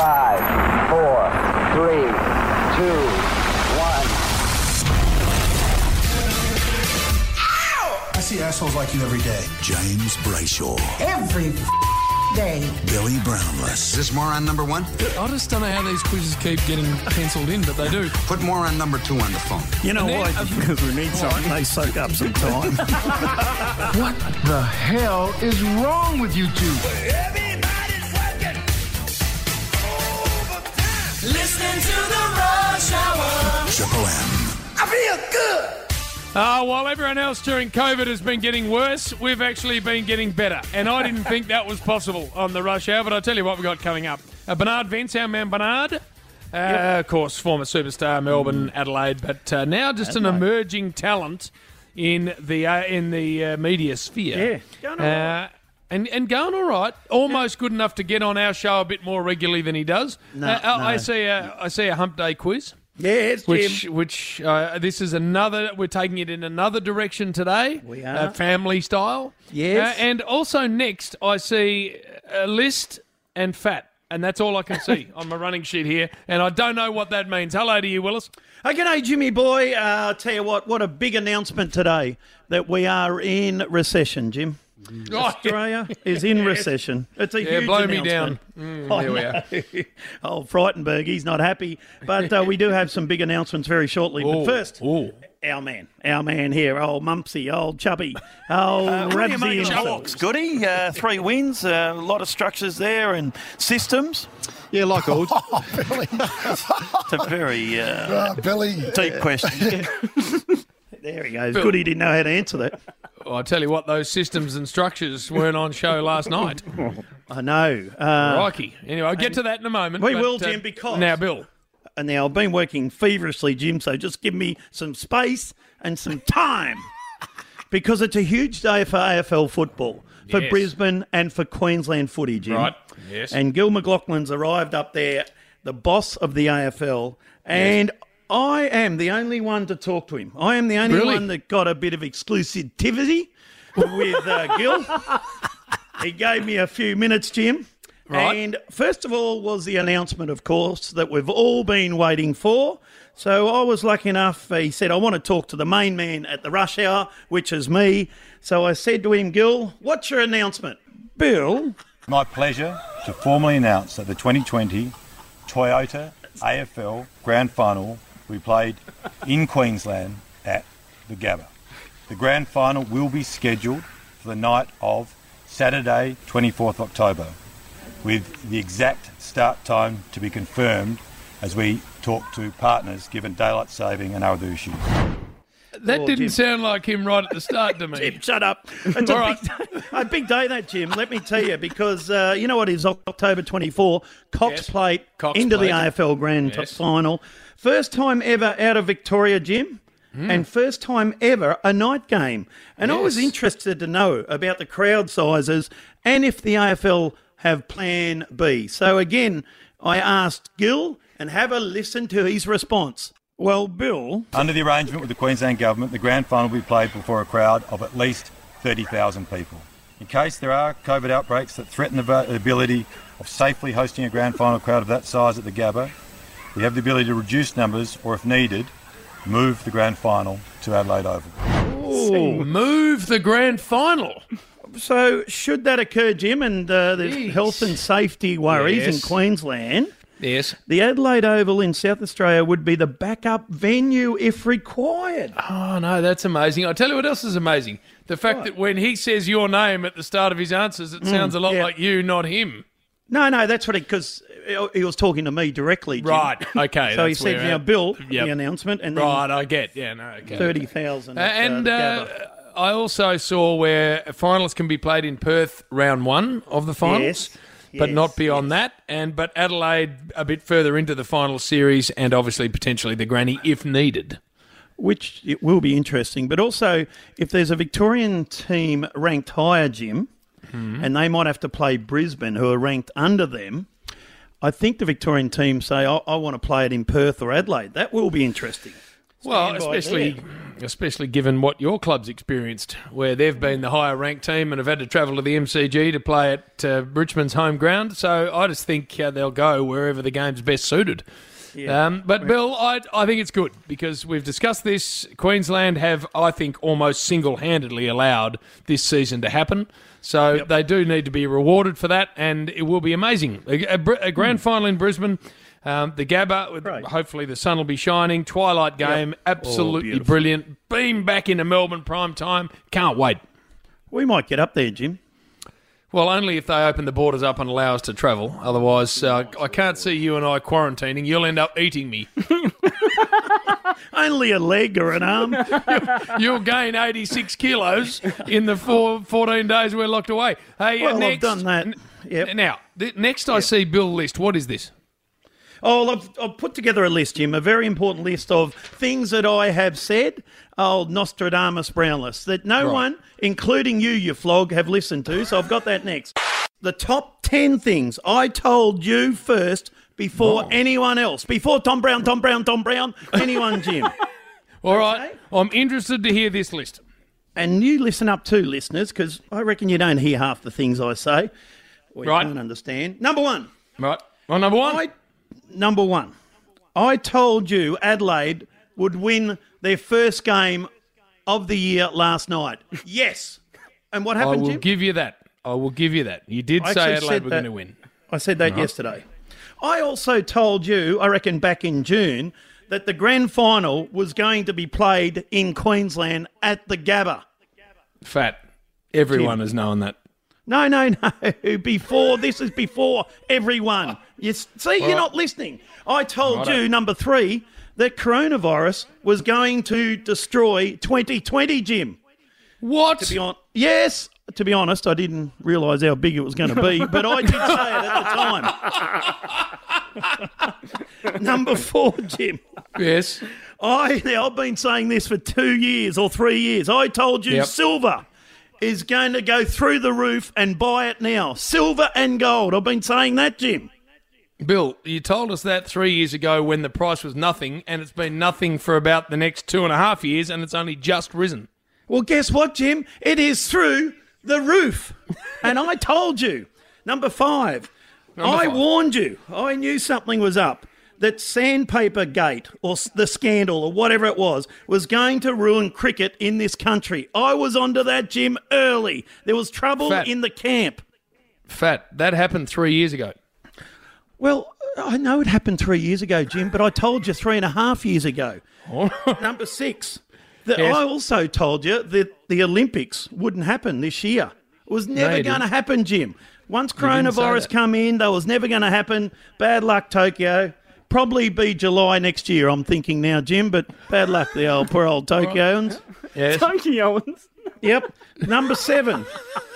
5, 4, 3, 2, 1. I see assholes like you every day. James Brayshaw. Every day. Billy Brownless. Is this moron number 1? I just don't know how these quizzes keep getting penciled in, but they do. Put moron number 2 on the phone. You know why? Because we need something. They soak up some time. What the hell is wrong with you two? Everybody's working overtime. Listening to the Rush Hour. Triple M. I feel good. While everyone else during COVID has been getting worse, we've actually been getting better. And I didn't think that was possible on the Rush Hour, but I'll tell you what we've got coming up. Bernard Vence, our man Bernard. Of course, former superstar, Melbourne, Adelaide, but now just an emerging talent in the media sphere. Yeah, going all right. And going all right. Almost good enough to get on our show a bit more regularly than he does. No. I see a hump day quiz. Yes, Jim. Which this is another. We're taking it in another direction today. We are. Family style. Yes. And also next, I see a list and fat, and that's all I can see on my running sheet here. And I don't know what that means. Hello to you, Willis. G'day, Jimmy boy. I'll tell you what a big announcement today that we are in recession, Jim. Australia is in recession. It's a huge blow announcement. me down. There we are. Oh, Frightenberg, he's not happy. But we do have some big announcements very shortly. But first, our man here, old Mumpsy, old Chubby, old Rabsy himself. Goody, 3 wins, a lot of structures there and systems. Yeah, like old. Billy. It's a very Billy. deep question. There he goes. Good he didn't know how to answer that. Well, I tell you what, those systems and structures weren't on show last night. I know. Crikey. Anyway, I'll get to that in a moment. We will, Jim, because... Now, Bill. And now I've been working feverishly, Jim, so just give me some space and some time. Because it's a huge day for AFL football, for Brisbane and for Queensland footy, Jim. Right, yes. And Gil McLaughlin's arrived up there, the boss of the AFL, and I am the only one to talk to him. I am the only one that got a bit of exclusivity with Gil. He gave me a few minutes, Jim. Right. And first of all was the announcement, of course, that we've all been waiting for. So I was lucky enough, he said, I want to talk to the main man at the Rush Hour, which is me. So I said to him, Gil, what's your announcement? Bill? My pleasure to formally announce that the 2020 Toyota AFL Grand Final will be played in Queensland at the Gabba. The Grand Final will be scheduled for the night of Saturday, 24th October, with the exact start time to be confirmed as we talk to partners given daylight saving and other issues. That didn't sound like him right at the start to me. Jim, shut up. It's a big day, that, Jim, let me tell you, because you know what is October 24, Cox Plate into the AFL Grand Final. First time ever out of Victoria, Jim, and first time ever a night game. And I was interested to know about the crowd sizes and if the AFL have plan B. So again, I asked Gil and have a listen to his response. Well, Bill... Under the arrangement with the Queensland Government, the Grand Final will be played before a crowd of at least 30,000 people. In case there are COVID outbreaks that threaten the ability of safely hosting a Grand Final crowd of that size at the Gabba, we have the ability to reduce numbers or, if needed, move the Grand Final to Adelaide Oval. Ooh, move the Grand Final. So should that occur, Jim, and there's health and safety worries in Queensland... Yes. The Adelaide Oval in South Australia would be the backup venue if required. Oh, no, that's amazing. I'll tell you what else is amazing. The fact that when he says your name at the start of his answers, it sounds a lot like you, not him. No, that's what because he was talking to me directly, Jim. Right, okay. So he said, now, Bill, the announcement. And then I get, 30,000. And I also saw where finals can be played in Perth round 1 of the finals. But not beyond that, but Adelaide a bit further into the final series and obviously potentially the granny if needed. Which it will be interesting. But also, if there's a Victorian team ranked higher, Jim, and they might have to play Brisbane, who are ranked under them, I think the Victorian team say, I want to play it in Perth or Adelaide. That will be interesting. Well, Stand by especially given what your club's experienced, where they've been the higher ranked team and have had to travel to the MCG to play at Richmond's home ground. So I just think they'll go wherever the game's best suited. Yeah. But Bill, I think it's good because we've discussed this. Queensland have, I think, almost single-handedly allowed this season to happen. So they do need to be rewarded for that, and it will be amazing. A grand final in Brisbane, the Gabba, hopefully the sun will be shining. Twilight game, absolutely brilliant. Beam back into Melbourne prime time. Can't wait. We might get up there, Jim. Well, only if they open the borders up and allow us to travel. Otherwise, I can't see you and I quarantining. You'll end up eating me. Only a leg or an arm. You'll gain 86 kilos in the 14 days we're locked away. Hey, Well, next, I've done that. Yep. Now, next I see Bill list. What is this? Oh, I've put together a list, Jim, a very important list of things that I have said, old Nostradamus Brownless, that no one, including you flog, have listened to, so I've got that next. The top 10 things I told you first before anyone else, before Tom Brown, anyone, Jim. All right, I'm interested to hear this list. And you listen up too, listeners, because I reckon you don't hear half the things I say. Or you can't understand. Number one. Right. Well, number one. Number one, I told you Adelaide would win their first game of the year last night. Yes. And what happened, Jim? I will give you that. You did say Adelaide were going to win. I said that yesterday. I also told you, I reckon back in June, that the grand final was going to be played in Queensland at the Gabba. Fat. Everyone has known that. No. This is before everyone. You're not listening. I told you, number 3, that coronavirus was going to destroy 2020, Jim. What? Yes. To be honest, I didn't realise how big it was going to be, but I did say it at the time. Number 4, Jim. Yes. I've been saying this for 2 years or 3 years. I told you silver is going to go through the roof and buy it now. Silver and gold. I've been saying that, Jim. Bill, you told us that 3 years ago when the price was nothing, and it's been nothing for about the next 2.5 years, and it's only just risen. Well, guess what, Jim? It is through the roof. And I told you. Number 5. I warned you. I knew something was up. That Sandpaper Gate or the scandal or whatever it was going to ruin cricket in this country. I was onto that, Jim, early. There was trouble in the camp. That happened 3 years ago. Well, I know it happened 3 years ago, Jim, but I told you 3.5 years ago. Number 6. I also told you that the Olympics wouldn't happen this year. It was never going to happen, Jim. Once coronavirus come in, that was never going to happen. Bad luck, Tokyo. Probably be July next year, I'm thinking now, Jim, but bad luck, the poor old Tokyoans. Yes. Tokyoans. Yep. Number 7.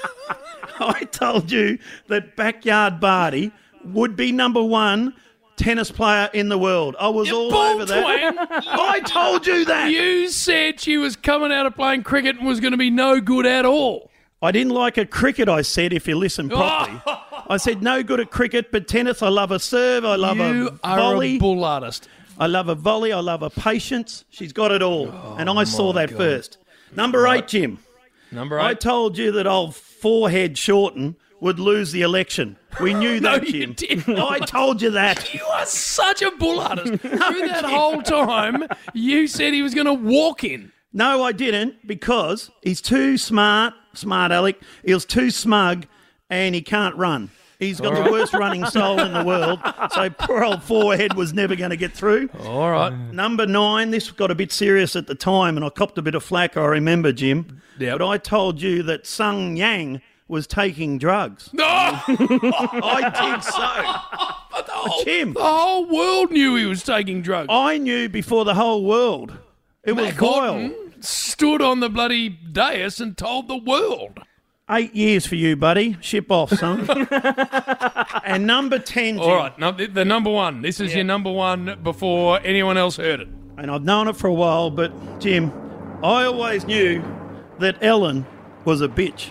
I told you that Backyard Barty would be number 1 tennis player in the world. I was all over that. I told you that. You said she was coming out of playing cricket and was going to be no good at all. I didn't like her cricket, I said, if you listen properly. I said no good at cricket, but tennis, I love a serve, I love a volley. You are a bull artist. I love a volley, I love a patience. She's got it all. And I saw that first. Number 8, Jim. Number 8. I told you that old forehead Shorten would lose the election. We knew that, Jim. You didn't. I told you that. You are such a bull artist. Through that whole time, you said he was going to walk in. No, I didn't, because he's too smart, Alec. He was too smug, and he can't run. He's got the worst running soul in the world, so poor old forehead was never going to get through. All right. Number 9, this got a bit serious at the time, and I copped a bit of flack, I remember, Jim. Yep. But I told you that Sung Yang was taking drugs. No! I did so. Jim. The whole world knew he was taking drugs. I knew before the whole world. It was vile. Stood on the bloody dais and told the world. 8 years for you, buddy. Ship off, son. And number 10, Jim. All right, the number 1. This is your number 1 before anyone else heard it. And I've known it for a while, but, Jim, I always knew that Ellen was a bitch.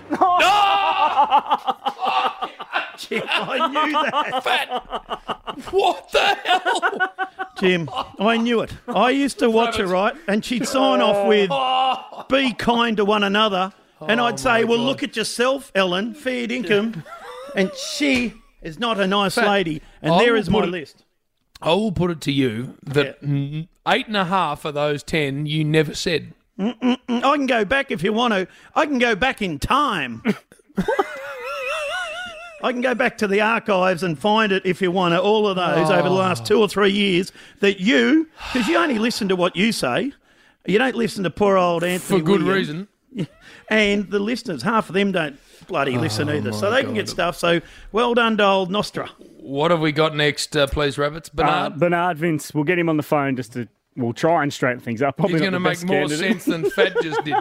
Jim, I knew that. Fat. What the hell? Jim, I knew it. I used to watch her, right? And she'd sign off with, be kind to one another. And I'd say, well, look at yourself, Ellen, fair dinkum. And she is not a nice lady. And there is my list. I will put it to you that 8.5 of those 10 you never said. I can go back if you want to. I can go back in time. I can go back to the archives and find it if you want to, all of those over the last 2 or 3 years that you, because you only listen to what you say, you don't listen to poor old Anthony For good Williams. reason. And the listeners, half of them don't bloody listen either, so they can get stuff. So well done to old Nostra. What have we got next, please, Rabbits? Bernard? Bernard, Vince, we'll get him on the phone just to, we'll try and straighten things up. Probably He's going to make more sense than Fat just did.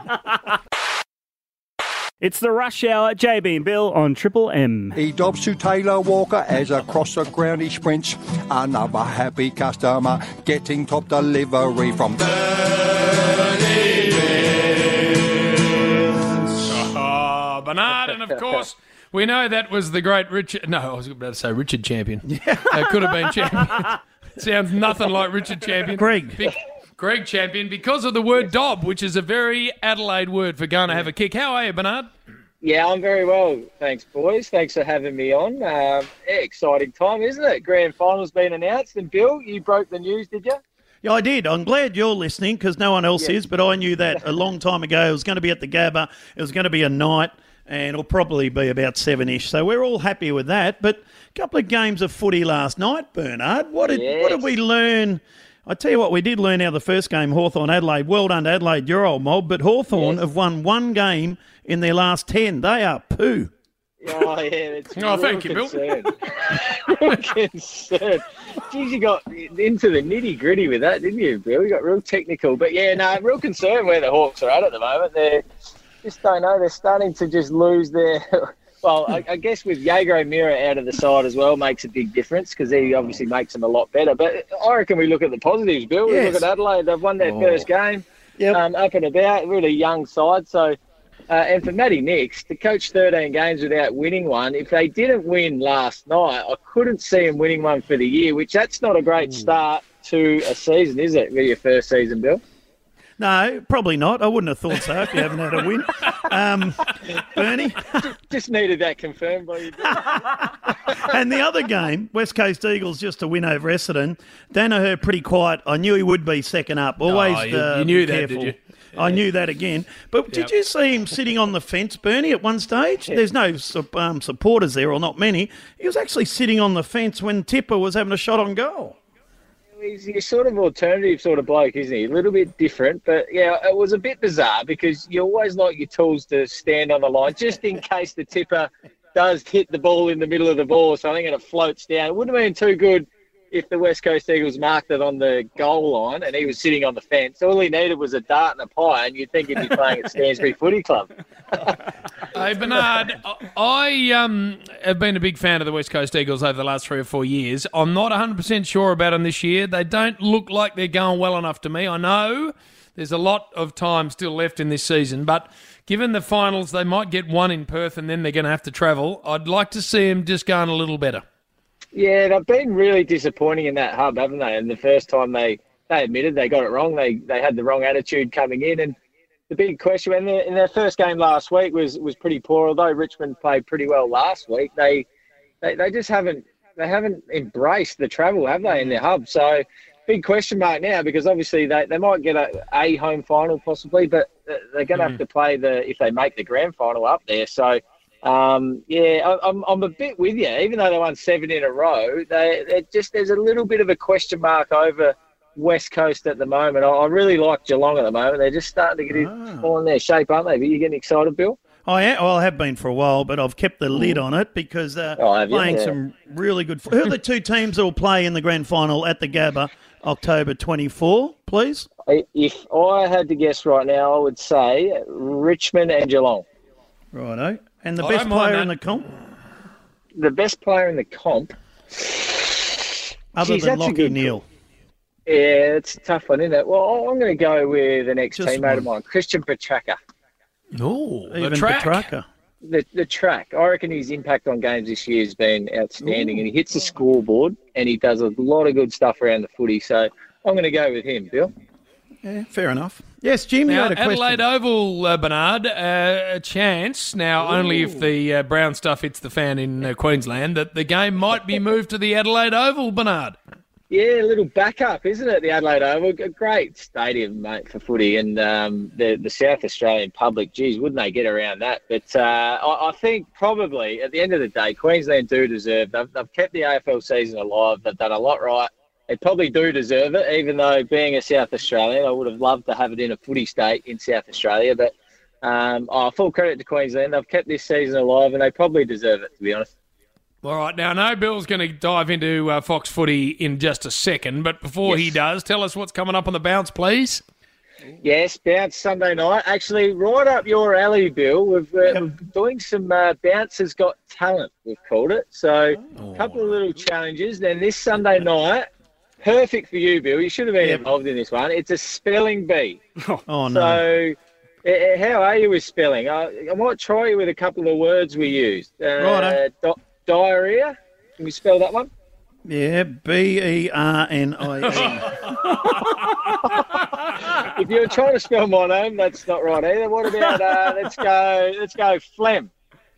It's the Rush Hour, JB and Bill on Triple M. He dobs to Taylor Walker as across the ground he sprints. Another happy customer getting top delivery from Bernard, and of course, we know that was the great Richard. No, I was about to say Richard Champion. It could have been Champion. Sounds nothing like Richard Champion. Greg Champion, because of the word dob, which is a very Adelaide word for going to have a kick. How are you, Bernard? Yeah, I'm very well. Thanks, boys. Thanks for having me on. Exciting time, isn't it? Grand final's been announced. And, Bill, you broke the news, did you? Yeah, I did. I'm glad you're listening because no one else is, but I knew that a long time ago. It was going to be at the Gabba. It was going to be a night, and it'll probably be about 7-ish. So we're all happy with that. But a couple of games of footy last night, Bernard. What did we learn? I tell you what, we did learn out of the first game, Hawthorn-Adelaide. Well done to Adelaide, your old mob. But Hawthorn have won one game in their last 10. They are poo. Oh, yeah. It's thank you, Bill. Real concern. Geez, you got into the nitty-gritty with that, didn't you, Bill? You got real technical. But, yeah, no, real concern where the Hawks are at the moment. They just don't know. They're starting to just lose their... Well, I guess with Jaeger O'Meara out of the side as well makes a big difference because he obviously makes them a lot better. But I reckon we look at the positives, Bill. We look at Adelaide. They've won their first game, up and about, really young side. So, and for Matty Nix, to coach 13 games without winning one, if they didn't win last night, I couldn't see him winning one for the year, which that's not a great start to a season, is it, for your first season, Bill? No, probably not. I wouldn't have thought so if you haven't had a win. Bernie? Just needed that confirmed by you. And the other game, West Coast Eagles just to win over Essendon. Danaher pretty quiet. I knew he would be second up. Always you knew that, careful. did you? I knew that again. But did you see him sitting on the fence, Bernie, at one stage? There's no supporters there, or not many. He was actually sitting on the fence when Tipper was having a shot on goal. He's a sort of alternative sort of bloke, isn't he? A little bit different, but yeah, it was a bit bizarre because you always like your tools to stand on the line just in case the tipper does hit the ball in the middle of the ball or something and it floats down. It wouldn't have been too good if the West Coast Eagles marked it on the goal line and he was sitting on the fence. All he needed was a dart and a pie and you'd think he'd be playing at Stansbury Footy Club. Hey, Bernard, I have been a big fan of the West Coast Eagles over the last 3 or 4 years. I'm not 100% sure about them this year. They don't look like they're going well enough to me. I know there's a lot of time still left in this season, but given the finals, they might get one in Perth and then they're going to have to travel. I'd like to see them just going a little better. Yeah, they've been really disappointing in that hub, haven't they? And the first time they admitted they got it wrong. They had the wrong attitude coming in. And the big question in their first game last week was pretty poor. Although Richmond played pretty well last week, they just haven't embraced the travel, have they, in their hub? So big question mark now because obviously they might get a home final possibly, but they're going to have to play if they make the grand final up there. So. I'm a bit with you. Even though they won 7 in a row, there's a little bit of a question mark over West Coast at the moment. I really like Geelong at the moment. They're just starting to get all in their shape, aren't they? Are you getting excited, Bill? I have been for a while, but I've kept the lid on it because they're playing some really good... Who are the two teams that will play in the grand final at the Gabba October 24, please? If I had to guess right now, I would say Richmond and Geelong. Righto. And the best player in the comp? The best player in the comp? Other than Lockie Neal. Yeah, it's a tough one, isn't it? Well, I'm going to go with an ex-teammate of mine, Christian Petracca. Oh, even Petracca. the track. I reckon his impact on games this year has been outstanding, and he hits the scoreboard, and he does a lot of good stuff around the footy. So I'm going to go with him, Bill. Yeah, fair enough. Yes, Jim, you Now, had a question. Adelaide Oval, Bernard, a chance, now only if the brown stuff hits the fan in Queensland, that the game might be moved to the Adelaide Oval, Bernard. Yeah, a little backup, isn't it, the Adelaide Oval? A great stadium, mate, for footy. And the South Australian public, geez, wouldn't they get around that? But I think probably, at the end of the day, Queensland do deserve. They've kept the AFL season alive. They've done a lot right. They probably do deserve it, even though being a South Australian, I would have loved to have it in a footy state in South Australia. But full credit to Queensland. They've kept this season alive, and they probably deserve it, to be honest. All right, now I know Bill's going to dive into Fox Footy in just a second, but before he does, tell us what's coming up on the bounce, please. Yes, bounce Sunday night. Actually, right up your alley, Bill. We're doing some Bouncers Got Talent, we've called it. So a couple of little challenges. Then this Sunday night, perfect for you, Bill. You should have been involved in this one. It's a spelling bee. Oh, no. So how are you with spelling? I might try you with a couple of words we used. Righto. Diarrhea. Can we spell that one? Yeah, Bernie. If you're trying to spell my name, that's not right either. What about let's go phlegm.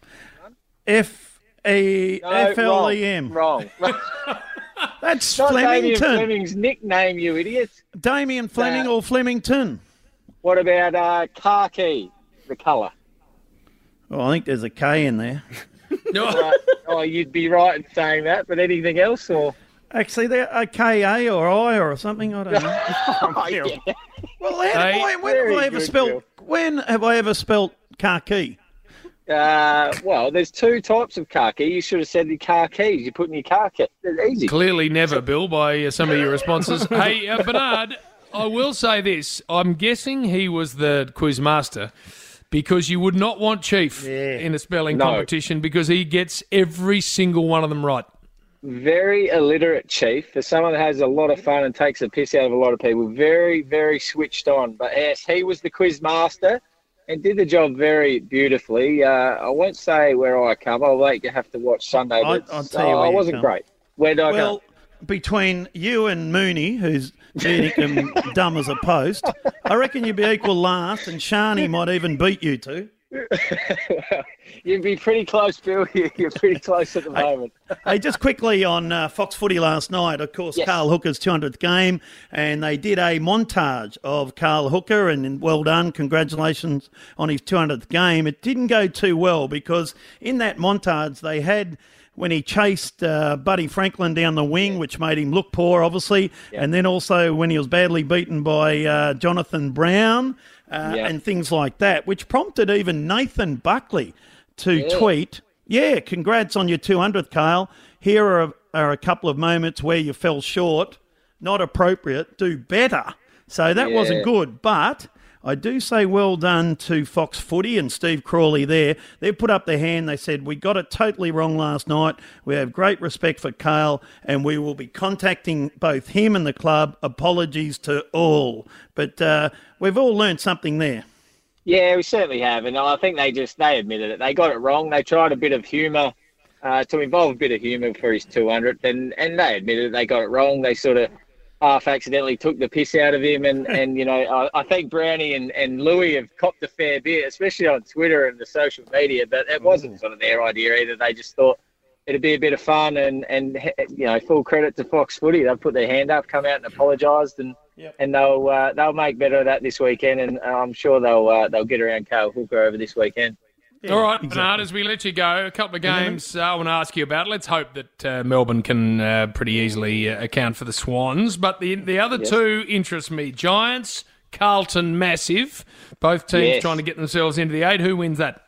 F-E-F-L-E-M. Wrong. That's not Flemington. Damien Fleming's nickname, you idiot. Damien Fleming or Flemington? What about khaki, the colour? Oh, I think there's a K in there. No. Oh, you'd be right in saying that, but anything else? Or actually, there a K-A or I or something, I don't know. yeah. Well, when have I ever spelt khaki? Well, there's two types of khaki. You should have said the car keys. You put in your car key. It's easy. Clearly never, Bill, by some of your responses. Hey, Bernard, I will say this. I'm guessing he was the quiz master because you would not want Chief in a spelling competition because he gets every single one of them right. Very illiterate Chief. For someone that has a lot of fun and takes a piss out of a lot of people. Very, very switched on. But yes, he was the quiz master and did the job very beautifully. I won't say where I come. I'll let you have to watch Sunday. But I'll tell you where I you wasn't come. great. Where did I go? Between you and Mooney, who's and dumb as a post, I reckon you'd be equal last, and Shani might even beat you two. Well, you'd be pretty close, Bill. You're pretty close at the moment. Hey, just quickly on Fox Footy last night, of course, Carl Hooker's 200th game, and they did a montage of Carl Hooker, and well done, congratulations on his 200th game. It didn't go too well because in that montage they had when he chased Buddy Franklin down the wing, which made him look poor, obviously, and then also when he was badly beaten by Jonathan Brown and things like that, which prompted even Nathan Buckley to tweet, congrats on your 200th, Kyle. Here are a couple of moments where you fell short. Not appropriate. Do better. So that wasn't good, but I do say well done to Fox Footy and Steve Crawley there. They put up their hand. They said, we got it totally wrong last night. We have great respect for Kyle and we will be contacting both him and the club. Apologies to all. But we've all learned something there. Yeah, we certainly have. And I think they admitted it. They got it wrong. They tried a bit of humour to involve a bit of humour for his 200th. And they admitted it. They got it wrong. They sort of half accidentally took the piss out of him. And you know, I think Brownie and Louis have copped a fair bit, especially on Twitter and the social media. But it wasn't sort of their idea either. They just thought it'd be a bit of fun. And you know, full credit to Fox Footy. They've put their hand up, come out and apologised. And they'll make better of that this weekend. And I'm sure they'll get around Carl Hooker over this weekend. Yeah, all right, Bernard, as we let you go, a couple of games I want to ask you about. Let's hope that Melbourne can pretty easily account for the Swans. But the other two interest me. Giants, Carlton, massive. Both teams trying to get themselves into the 8. Who wins that?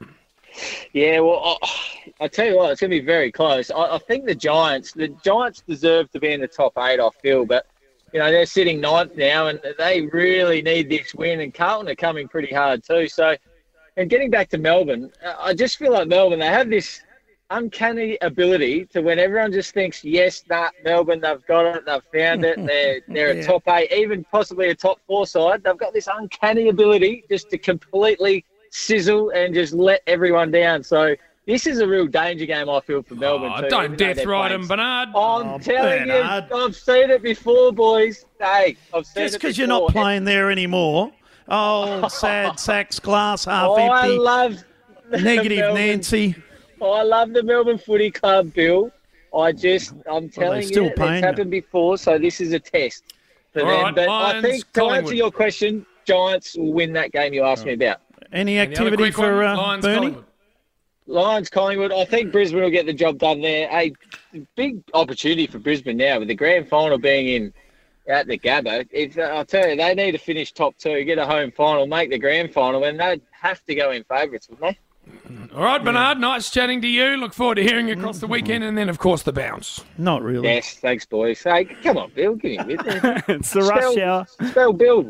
Yeah, well, I tell you what, it's going to be very close. I think the Giants deserve to be in the top 8, I feel. But, you know, they're sitting 9th now, and they really need this win. And Carlton are coming pretty hard too. So, and getting back to Melbourne, I just feel like Melbourne, they have this uncanny ability to when everyone just thinks, Melbourne, they've got it, they've found it, they're a top 8, even possibly a top 4 side. They've got this uncanny ability just to completely sizzle and just let everyone down. So this is a real danger game, I feel, for Melbourne. Too, don't death ride him, Bernard. I'm telling you, I've seen it before, boys. Hey, I've seen it before. Just because you're not playing there anymore. Oh, sad sacks, glass half empty. I love negative Nancy. I love the Melbourne Footy Club, Bill. I'm telling you, it's happened before, so this is a test for them. Right, but Lions, I think, to answer your question, Giants will win that game you asked me about. Any activity for Bernie? Lions, Collingwood. I think Brisbane will get the job done there. A big opportunity for Brisbane now with the grand final being at the Gabba. I'll tell you, they need to finish top 2, get a home final, make the grand final, and they'd have to go in favourites, wouldn't they? All right, Bernard, nice chatting to you. Look forward to hearing you across the weekend, and then, of course, the bounce. Not really. Yes, thanks, boys. Hey, come on, Bill, get in with me. It's the rush hour. Spell Bill.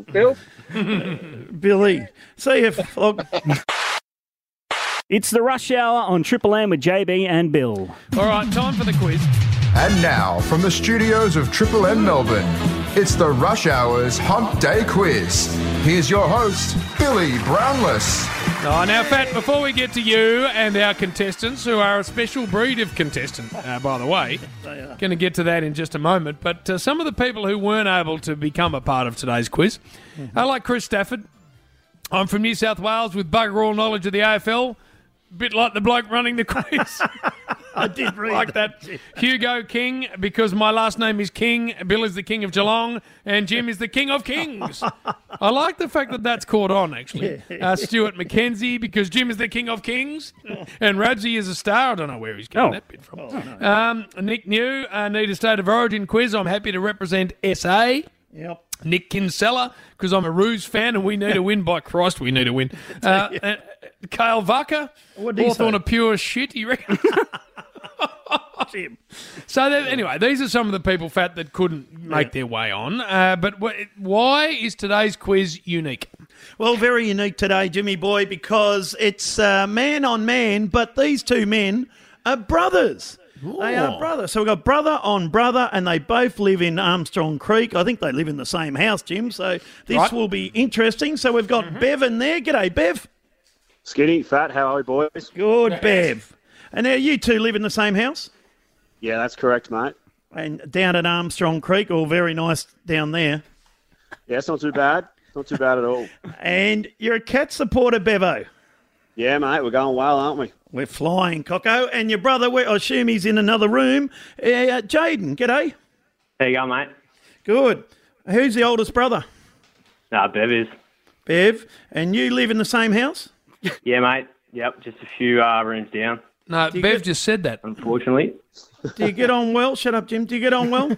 Billy. See you, Flog. It's the rush hour on Triple M with JB and Bill. All right, time for the quiz. And now, from the studios of Triple M Melbourne, it's the Rush Hour's Hump Day Quiz. Here's your host, Billy Brownless. Oh, now, Fat, before we get to you and our contestants, who are a special breed of contestant, by the way, going to get to that in just a moment, but some of the people who weren't able to become a part of today's quiz, I like Chris Stafford. I'm from New South Wales with bugger all knowledge of the AFL. Bit like the bloke running the quiz. I did read like that. Hugo King, because my last name is King. Bill is the King of Geelong, and Jim is the King of Kings. I like the fact that that's caught on, actually. Stuart McKenzie, because Jim is the King of Kings, and Rabsy is a star. I don't know where he's getting that bit from. Nick New, need a State of Origin quiz. I'm happy to represent SA. Yep. Nick Kinsella, because I'm a Roos fan and we need a win. By Christ, we need a win. Kale Vucker, Hawthorn of pure shit, you reckon? Jim. So anyway, these are some of the people, Fat, that couldn't make their way on. But why is today's quiz unique? Well, very unique today, Jimmy boy, because it's man on man, but these two men are brothers. Ooh. They are brothers. So we've got brother on brother, and they both live in Armstrong Creek. I think they live in the same house, Jim, so this will be interesting. So we've got Bevan there. G'day, Bev. Skinny, Fat, how are we, boys? Good, Bev. And now you two live in the same house? Yeah, that's correct, mate. And down at Armstrong Creek, all very nice down there. Yeah, it's not too bad. Not too bad at all. And you're a Cat supporter, Bevo? Yeah, mate, we're going well, aren't we? We're flying, Coco. And your brother, I assume he's in another room. Jaden, g'day. How you going, mate? Good. Who's the oldest brother? Bev is. Bev. And you live in the same house? Yeah, mate. Yep, just a few rooms down. No, Bev just said that. Unfortunately. Do you get on well? Shut up, Jim. Do you get on well?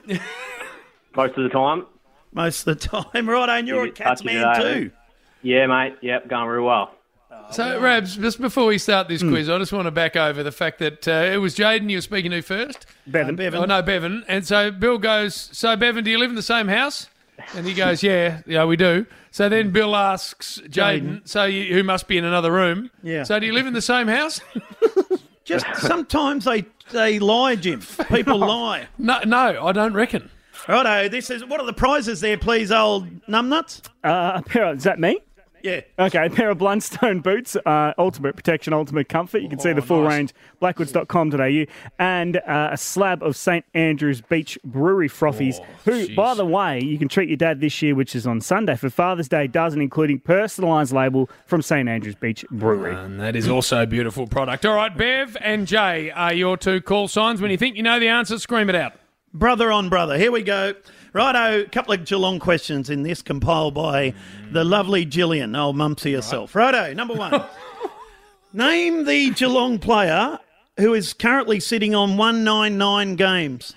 Most of the time. Most of the time. Right, and you're a Cats man too. Yeah, mate. Yep, going real well. So, Rabs, just before we start this quiz, I just want to back over the fact that it was Jaden you were speaking to first. Bevan. Oh, no, Bevan. And so Bill goes, so, Bevan, do you live in the same house? And he goes, yeah, we do. So then Bill asks Jaden, so who must be in another room? Yeah. So do you live in the same house? Just sometimes they lie, Jim. People lie. No, I don't reckon. Righto, what are the prizes there, please, old numbnuts? Is that me? Yeah. Okay, a pair of Blundstone boots, ultimate protection, ultimate comfort. You can see the full range, blackwoods.com.au, and a slab of St Andrews Beach Brewery frothies, by the way, you can treat your dad this year, which is on Sunday, for Father's Day dozen, including personalised label from St Andrews Beach Brewery. And that is also a beautiful product. All right, Bev and Jay are your two call signs. When you think you know the answer, scream it out. Brother on brother. Here we go. Righto, a couple of Geelong questions in this, compiled by the lovely Gillian, old Mumsy herself. Righto, number one. Name the Geelong player who is currently sitting on 199 games.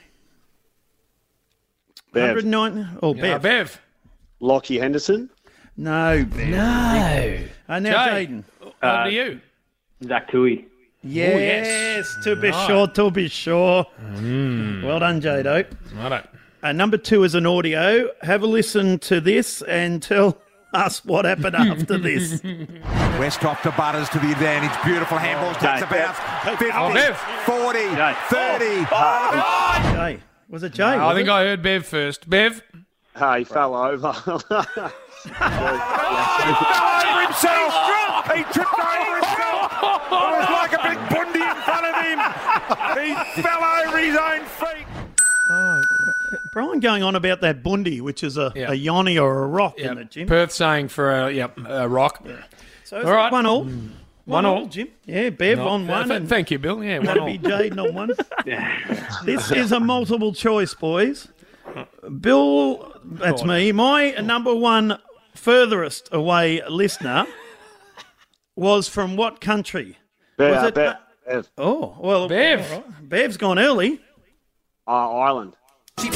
Bev. 109. Oh, Bev. Bev. Lockie Henderson. No, Bev. No. Now, Jaden. Over to you. Zach Tui. Yes, to be sure. Well done, Jado. Righto. Number two is an audio. Have a listen to this and tell us what happened after this. Westropp to Butters to the advantage. Beautiful handball. Takes a bounce. 50, 40, 30. Jay. Was it Jay? I think I heard Bev first. Bev? He fell over. Over himself. He tripped over himself. It was like a big bundy in front of him. He fell over his own feet. Oh, Brian going on about that bundi, which is a yoni or a rock in it, Jim. Perth saying for a rock. Yeah. So it's like 1-1. 1-1, Jim. Yeah, Bev on one. And thank you, Bill. Yeah, maybe Jaden on one. This is a multiple choice, boys. Bill, that's me. My number one furthest away listener was from what country? Was it? Bev. Oh, well. Bev. Right. Bev's gone early. Ireland. Do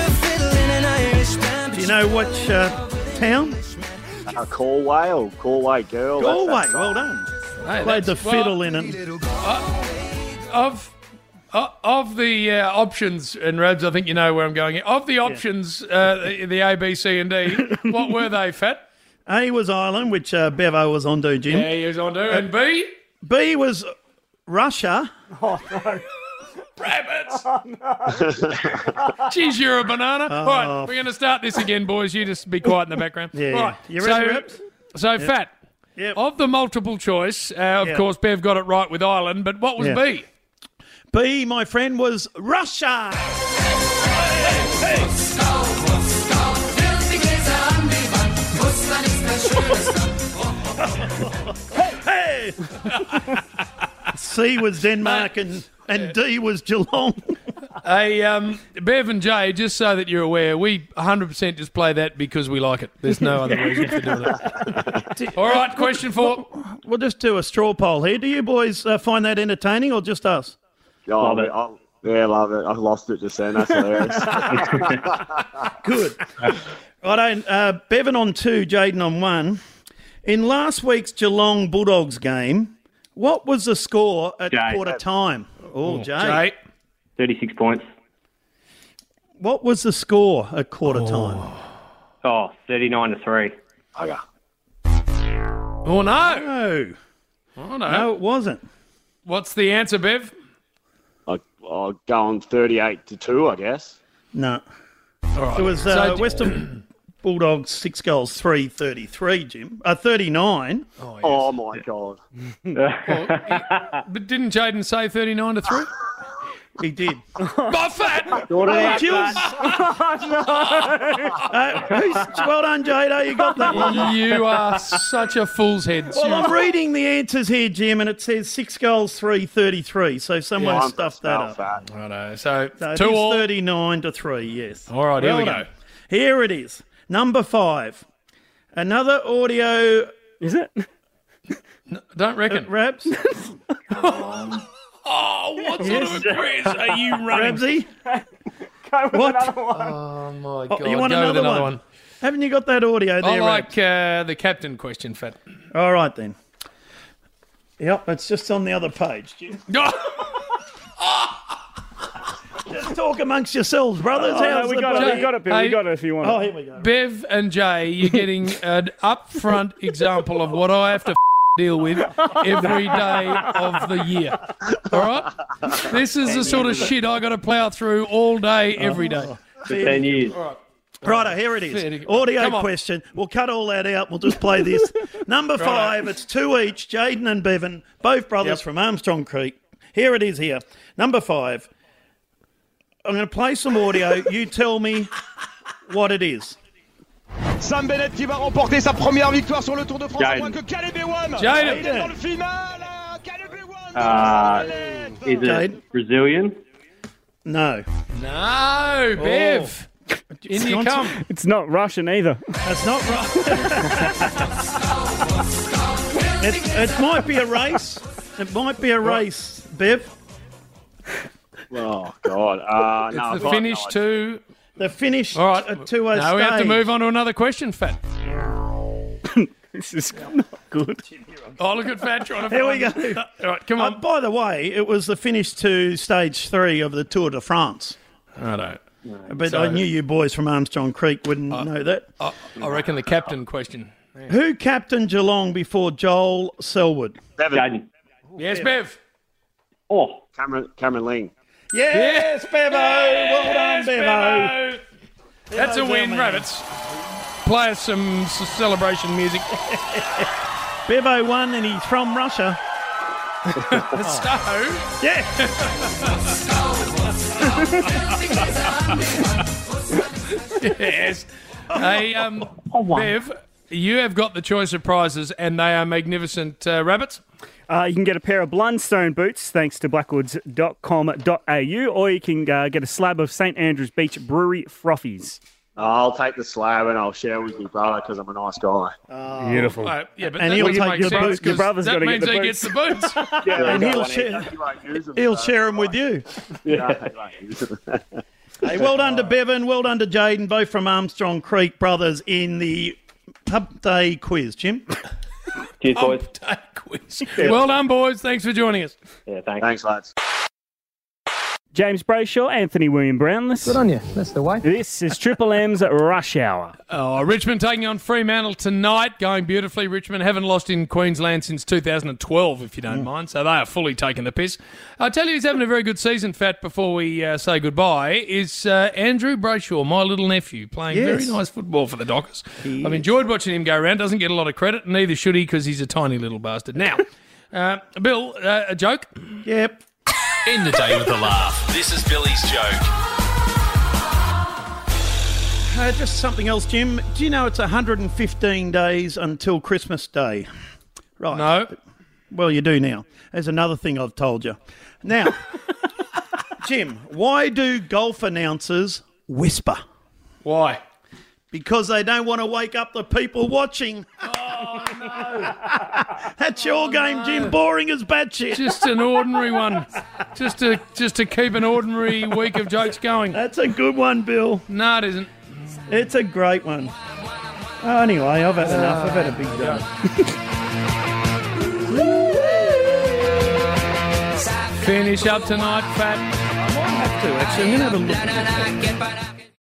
you know which town? Galway girl. Galway, well done. Hey, played the fiddle in it. Of the options, and Rabs, I think you know where I'm going. Of the options, the A, B, C, and D, what were they, Fat? A was Ireland, which Bevo was on to, Jim. Yeah, he was on to. And B? B was Russia. Oh, no. Rabbits! Oh, no. Jeez, you're a banana. All right, we're going to start this again, boys. You just be quiet in the background. Yeah. All right. You ready, Rabs? So, Fat, of the multiple choice, of course, Bev got it right with Ireland, but what was B? B, my friend, was Russia. Hey! C was Denmark and D was Geelong. Hey, Bev and Jay, just so that you're aware, we 100% just play that because we like it. There's no other reason for doing it. All right, question 4. We'll just do a straw poll here. Do you boys find that entertaining or just us? Love it. Love it. I lost it just then. That's hilarious. Good. Righto, Bevan on 2, Jaden on 1. In last week's Geelong Bulldogs game, what was the score at quarter time? Jay. 36 points. What was the score at quarter time? 39-3. Okay. Oh, no. No. Oh, No, it wasn't. What's the answer, Bev? I'll go on 38-2, I guess. No. All right. It was Western Bulldogs 6 goals, 3-33, Jim. 39. Oh, my God. But didn't Jaden say 39-3? He did. My Fat! Well done, Jada. You got that one. You are such a fool's head. Well, I'm reading the answers here, Jim, and it says 6 goals, 3-33. So someone stuffed that up. I know. So 2 all. 39-3, yes. All right, here we go. Here it is. Number 5. Another audio. Is it? No, don't reckon. Rabs? Oh, what sort of a quiz are you running? Rabsy? Go with What? another one. Oh, my God. You want Go with another one? Haven't you got that audio there, I like Rabs? the captain question, Fat. All right, then. Yep, it's just on the other page, Jim. Just talk amongst yourselves, brothers. How's we the got it. bloody- We got it, Bill. We got it if you want Oh, it. here we go. Bev and Jay, you're getting an upfront example of what I have to deal with every day of the year. All right? This is the sort of shit I got to plough through all day, every day. For 10 years. All right. Righto, here it is. Fair to- Audio Come on. question. We'll cut all that out. We'll just play this. Number 5, it's 2 each. Jaden and Bevan, both brothers from Armstrong Creek. Here it is here. Number 5. I'm going to play some audio. You tell me what it is. Sam Bennett qui va remporter sa première victoire sur le Tour de France à Jaden. moins que Caleb Ewan. Jaden. Il est dans le final. Caleb Ewan. Is Jade? it Brazilian? No. No, Bev. In you come. It's not Russian either. That's not right. it might be a race. It might be a race, Bev. Oh, God. It's No, the finish to... The finish All right. at 2-0 Now we have to stage. move on to another question, Fat. This is not good. Oh, look at Fat trying to Here we find- go. All right, come on. By the way, it was the finish to stage 3 of the Tour de France. I don't. But So- I knew you boys from Armstrong Creek wouldn't know that. I reckon the captain question. Who captained Geelong before Joel Selwood? Jaden. Yes, Bev. Oh. Cameron Ling. Yes, Bevo. Well done, Bevo. Bevo. That's a Bevo's win, our man. Rabbits. play us some celebration music. Bevo won and he's from Russia. Yeah. Yes. Hey, Bev, you have got the choice of prizes, and they are magnificent rabbits. You can get a pair of Blundstone boots thanks to blackwoods.com.au, or you can get a slab of St Andrews Beach Brewery frothies. I'll take the slab and I'll share with your brother because I'm a nice guy. Beautiful. Yeah, but And that he'll doesn't take make your sense boots. 'cause Your brother's that gotta get means the he boots. gets the boots. And he'll share them with you. Yeah. Hey, well done to Bevan, well done to Jaden, both from Armstrong Creek brothers in the Pub Day quiz. Jim? Cheers, boys. Day quiz. Well done, boys. Thanks for joining us. Yeah, thanks. Thanks, lads. James Brayshaw, Anthony William Brownless. Good on you. That's the way. This is Triple M's Rush Hour. Oh, Richmond taking on Fremantle tonight, going beautifully. Richmond haven't lost in Queensland since 2012, if you don't mind, so they are fully taking the piss. I'll tell you who's having a very good season, Fat, before we say goodbye, is Andrew Brayshaw, my little nephew, playing very nice football for the Dockers. I've enjoyed watching him go around. Doesn't get a lot of credit, and neither should he because he's a tiny little bastard. Now, Bill, a joke? Yep. End the day with a laugh. This is Billy's joke. Just something else, Jim. Do you know it's 115 days until Christmas Day? Right. No. Well, you do now. There's another thing I've told you. Now, Jim, why do golf announcers whisper? Why? Because they don't want to wake up the people watching. Oh, no. That's your game, Jim. Boring as batshit. Just an ordinary one. Just to keep an ordinary week of jokes going. That's a good one, Bill. No, it isn't. It's a great one. Oh, anyway, I've had enough. I've had a big day. Finish up tonight, Fat. I might have to, actually. I'm going to have a look.